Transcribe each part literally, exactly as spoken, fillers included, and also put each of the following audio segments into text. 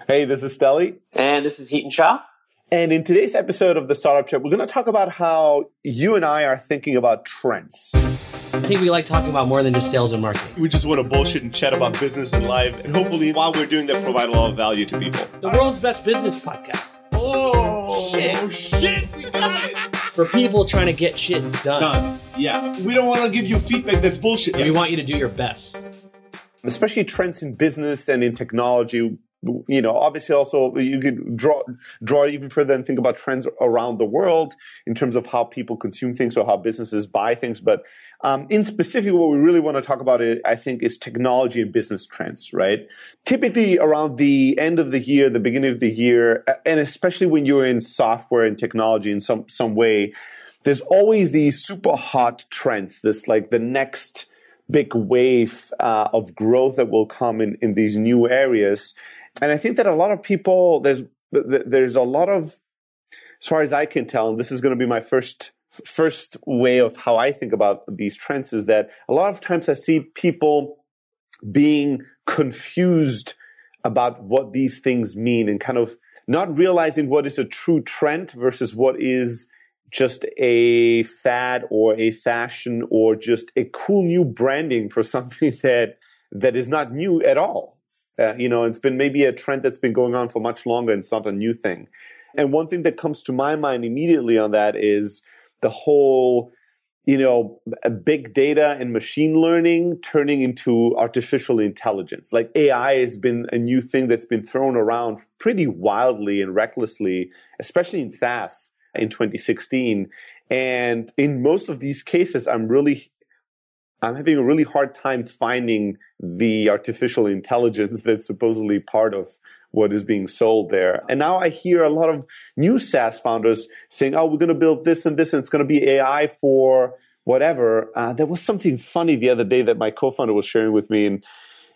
Hey, this is Stelly. And this is Heaton Shah. And in today's episode of the Startup Chat, we're going to talk about how you and I are thinking about trends. I think we like talking about more than just sales and marketing. We just want to bullshit and chat about business and life. And hopefully, while we're doing that, provide a lot of value to people. The world's best business podcast. Oh, shit. shit. We got it. For people trying to get shit done. Done. Yeah. We don't want to give you feedback that's bullshit. Yeah. We want you to do your best. Especially trends in business and in technology. You know, obviously also you could draw draw even further and think about trends around the world in terms of how people consume things or how businesses buy things. But um, in specific, what we really want to talk about, I think, is technology and business trends, right? Typically around the end of the year, the beginning of the year, and especially when you're in software and technology in some, some way, there's always these super hot trends, this like the next big wave uh, of growth that will come in, in these new areas. And I think that a lot of people, there's there's a lot of, as far as I can tell, and this is going to be my first first way of how I think about these trends, is that a lot of times I see people being confused about what these things mean and kind of not realizing what is a true trend versus what is just a fad or a fashion or just a cool new branding for something that that is not new at all. Uh, you know, it's been maybe a trend that's been going on for much longer and it's not a new thing. And one thing that comes to my mind immediately on that is the whole, you know, big data and machine learning turning into artificial intelligence. Like A I has been a new thing that's been thrown around pretty wildly and recklessly, especially in SaaS in twenty sixteen. And in most of these cases, I'm really I'm having a really hard time finding the artificial intelligence that's supposedly part of what is being sold there. And now I hear a lot of new SaaS founders saying, oh, we're going to build this and this, and it's going to be A I for whatever. Uh, there was something funny the other day that my co-founder was sharing with me in,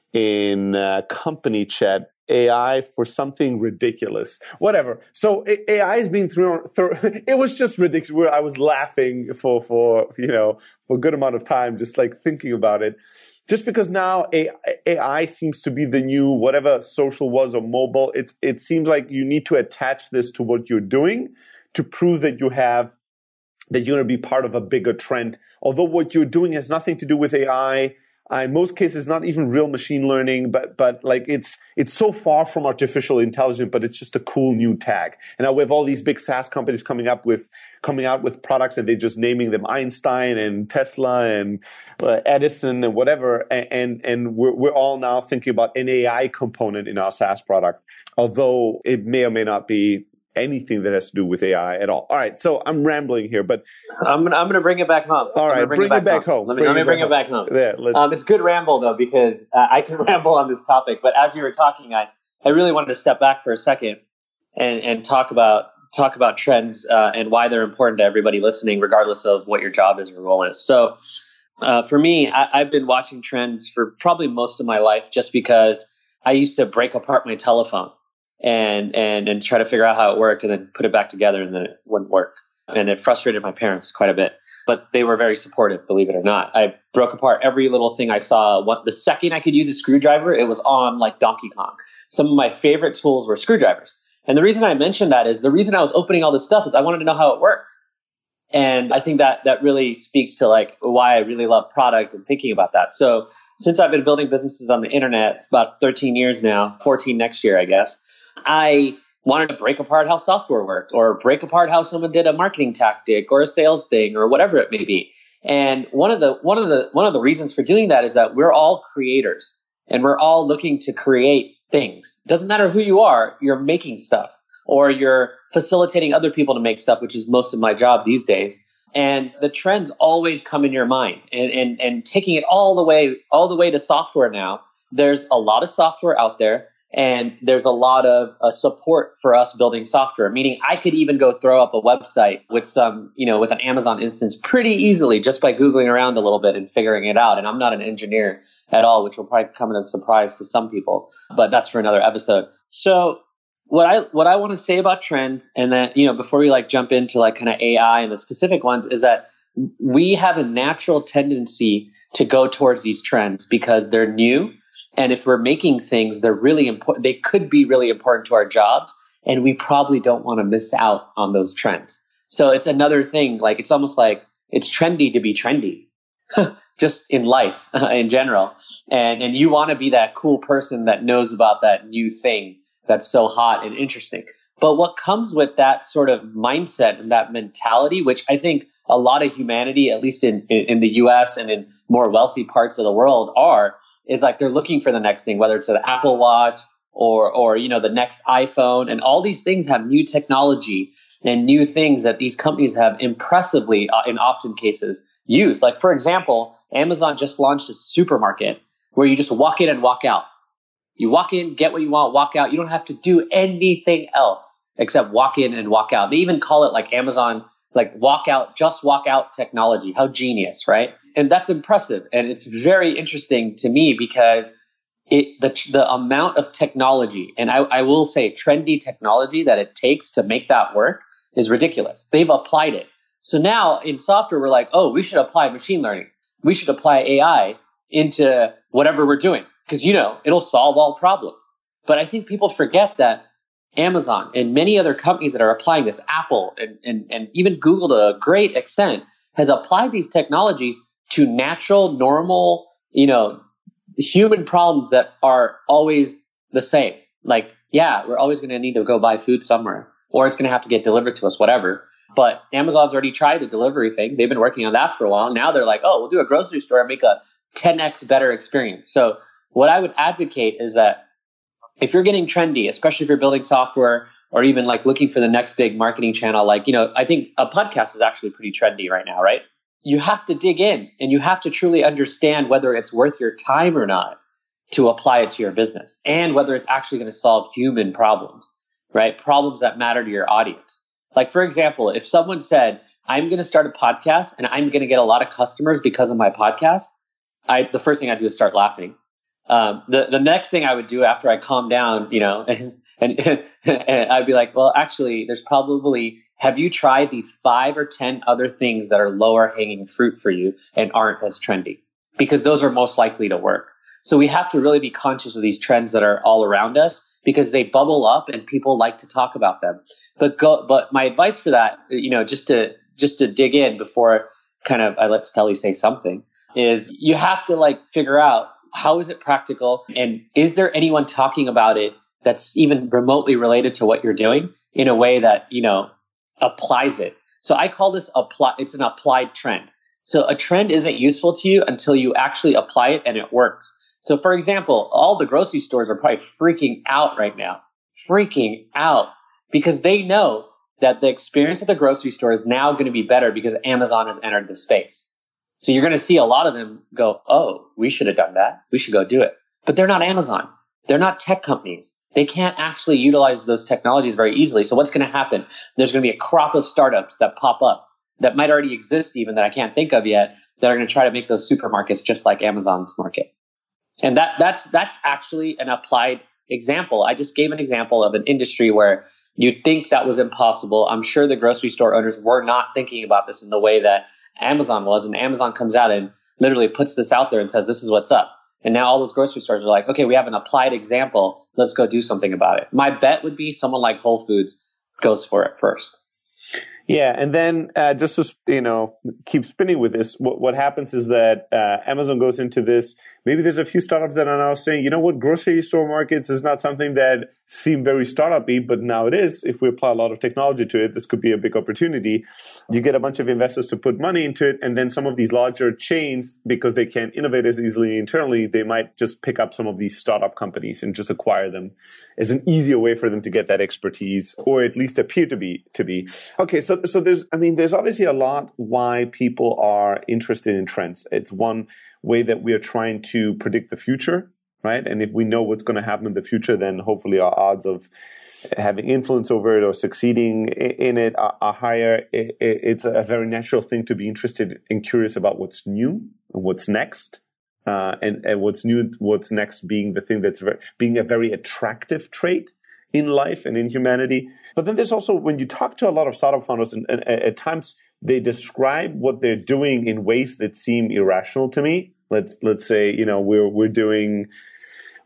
in uh, company chat. A I for something ridiculous, whatever. So A I is being thrown. Through, it was just ridiculous. Where I was laughing for for you know for a good amount of time, just like thinking about it. Just because now A I seems to be the new whatever social was or mobile. It it seems like you need to attach this to what you're doing to prove that you have that you're going to be part of a bigger trend. Although what you're doing has nothing to do with A I. Uh, in most cases, not even real machine learning, but but like it's it's so far from artificial intelligence, but it's just a cool new tag. And now we have all these big SaaS companies coming up with coming out with products, and they're just naming them Einstein and Tesla and uh, Edison and whatever. And and, and we're we're all now thinking about an A I component in our SaaS product, although it may or may not be anything that has to do with A I at all. All right, so I'm rambling here, but I'm gonna I'm gonna bring it back home. All right, bring, bring it back, back home. home. Let me, let me bring it back home. Yeah, um, it's good ramble though, because uh, I can ramble on this topic. But as you were talking, I, I really wanted to step back for a second and, and talk about talk about trends uh, and why they're important to everybody listening, regardless of what your job is or role is. So uh, for me, I, I've been watching trends for probably most of my life, just because I used to break apart my telephone. And, and, and try to figure out how it worked and then put it back together, and then it wouldn't work. And it frustrated my parents quite a bit, but they were very supportive, believe it or not. I broke apart every little thing I saw. What, the second I could use a screwdriver, it was on like Donkey Kong. Some of my favorite tools were screwdrivers. And the reason I mentioned that is the reason I was opening all this stuff is I wanted to know how it worked. And I think that that really speaks to like why I really love product and thinking about that. So since I've been building businesses on the internet, it's about thirteen years now, fourteen next year, I guess. I wanted to break apart how software worked, or break apart how someone did a marketing tactic or a sales thing or whatever it may be. And one of the one of the one of the reasons for doing that is that we're all creators and we're all looking to create things. Doesn't matter who you are, you're making stuff, or you're facilitating other people to make stuff, which is most of my job these days. And the trends always come in your mind, and and and taking it all the way all the way to software now. There's a lot of software out there. And there's a lot of uh, support for us building software, meaning I could even go throw up a website with some, you know, with an Amazon instance pretty easily just by Googling around a little bit and figuring it out. And I'm not an engineer at all, which will probably come as a surprise to some people, but that's for another episode. So what I what I want to say about trends, and then, you know, before we like jump into like kind of A I and the specific ones, is that we have a natural tendency to go towards these trends because they're new. And if we're making things, they're really important. They could be really important to our jobs. And we probably don't want to miss out on those trends. So it's another thing. Like, it's almost like it's trendy to be trendy, just in life uh, in general. And, and you want to be that cool person that knows about that new thing that's so hot and interesting. But what comes with that sort of mindset and that mentality, which I think a lot of humanity, at least in, in, in the U S and in more wealthy parts of the world are, is like they're looking for the next thing, whether it's an Apple Watch or, or, you know, the next iPhone. And all these things have new technology and new things that these companies have impressively, uh, in often cases, used. Like, for example, Amazon just launched a supermarket where you just walk in and walk out. You walk in, get what you want, walk out. You don't have to do anything else except walk in and walk out. They even call it like Amazon, like walk out, just walk out technology. How genius, right? And that's impressive. And it's very interesting to me because it the the amount of technology, and I, I will say trendy technology that it takes to make that work is ridiculous. They've applied it. So now in software, we're like, oh, we should apply machine learning. We should apply A I into whatever we're doing because, you know, it'll solve all problems. But I think people forget that Amazon and many other companies that are applying this, Apple and, and, and even Google to a great extent, has applied these technologies to natural, normal, you know, human problems that are always the same. Like, yeah, we're always going to need to go buy food somewhere, or it's going to have to get delivered to us, whatever. But Amazon's already tried the delivery thing. They've been working on that for a while. Now they're like, oh, we'll do a grocery store and make a ten x better experience. So what I would advocate is that if you're getting trendy, especially if you're building software or even like looking for the next big marketing channel, like, you know, I think a podcast is actually pretty trendy right now, right? You have to dig in and you have to truly understand whether it's worth your time or not to apply it to your business and whether it's actually going to solve human problems, right? Problems that matter to your audience. Like, for example, if someone said, I'm going to start a podcast and I'm going to get a lot of customers because of my podcast, I, the first thing I'd do is start laughing. Um, the, the next thing I would do after I calm down, you know, and, and, and I'd be like, well, actually, there's probably, have you tried these five or ten other things that are lower hanging fruit for you and aren't as trendy? Because those are most likely to work. So we have to really be conscious of these trends that are all around us because they bubble up and people like to talk about them. But go, but my advice for that, you know, just to, just to dig in before kind of I let Stelly say something, is you have to like figure out, how is it practical? And is there anyone talking about it that's even remotely related to what you're doing in a way that, you know, applies it? So I call this apply. It's an applied trend. So a trend isn't useful to you until you actually apply it and it works. So for example, all the grocery stores are probably freaking out right now, freaking out because they know that the experience at the grocery store is now going to be better because Amazon has entered the space. So you're going to see a lot of them go, oh, we should have done that. We should go do it. But they're not Amazon. They're not tech companies. They can't actually utilize those technologies very easily. So what's going to happen? There's going to be a crop of startups that pop up that might already exist even that I can't think of yet that are going to try to make those supermarkets just like Amazon's market. And that that's that's actually an applied example. I just gave an example of an industry where you'd think that was impossible. I'm sure the grocery store owners were not thinking about this in the way that Amazon was, and Amazon comes out and literally puts this out there and says, this is what's up. And now all those grocery stores are like, okay, we have an applied example. Let's go do something about it. My bet would be someone like Whole Foods goes for it first. Yeah, and then uh, just to you know keep spinning with this, what, what happens is that uh, Amazon goes into this. Maybe there's a few startups that are now saying, you know what, grocery store markets is not something that seem very startup-y, but now it is. If we apply a lot of technology to it, this could be a big opportunity. You get a bunch of investors to put money into it, and then some of these larger chains, because they can't innovate as easily internally, they might just pick up some of these startup companies and just acquire them as an easier way for them to get that expertise, or at least appear to be to be. Okay, so so there's I mean there's obviously a lot why people are interested in trends. It's one way that we are trying to predict the future, right? And if we know what's going to happen in the future, then hopefully our odds of having influence over it or succeeding in it are, are higher. It, it, it's a very natural thing to be interested and curious about what's new and what's next. Uh, and, and what's new, what's next being the thing that's very, being a very attractive trait in life and in humanity. But then there's also, when you talk to a lot of startup founders, and, and, and at times they describe what they're doing in ways that seem irrational to me. Let's let's say, you know, we're we're doing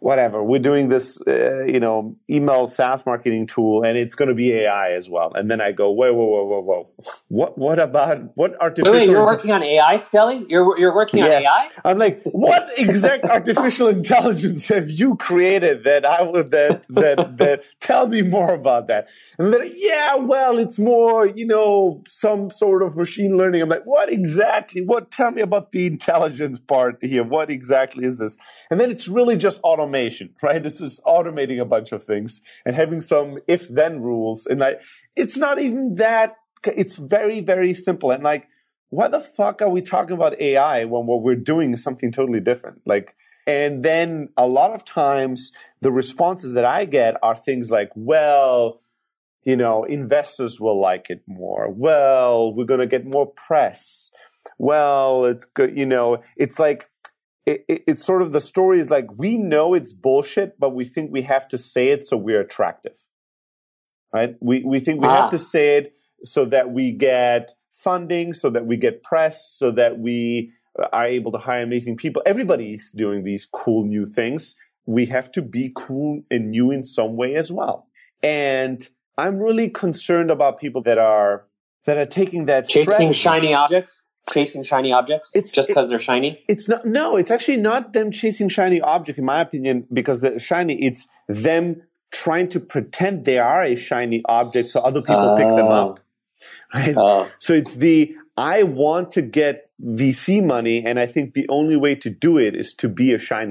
whatever, we're doing this, uh, you know, email SaaS marketing tool, and it's going to be A I as well. And then I go, whoa, whoa, whoa, whoa, whoa. What, what about, what artificial... Wait, wait, you're working on A I, Skelly? You're, you're working on yes. A I? I'm like, what exact artificial intelligence have you created that I would, that, that, that, tell me more about that. And then, yeah, well, it's more, you know, some sort of machine learning. I'm like, what exactly? What, tell me about the intelligence part here. What exactly is this? And then it's really just automation, right? It's just automating a bunch of things and having some if-then rules. And I, it's not even that, it's very, very simple. And like, why the fuck are we talking about A I when what we're doing is something totally different? Like, and then a lot of times the responses that I get are things like, well, you know, investors will like it more. Well, we're going to get more press. Well, it's good. You know, it's like, it, it, it's sort of the story is like, we know it's bullshit, but we think we have to say it so we're attractive, right? We, we think we ah. have to say it so that we get funding, so that we get press, so that we are able to hire amazing people. Everybody's doing these cool new things. We have to be cool and new in some way as well. And I'm really concerned about people that are that are taking that chasing strategy. shiny objects, chasing shiny objects, it's, just because it, they're shiny. It's not. No, it's actually not them chasing shiny object, in my opinion, because they're shiny. It's them trying to pretend they are a shiny object so other people uh, pick them up. Right? Uh, so it's the I want to get V C money, and I think the only way to do it is to be a shiny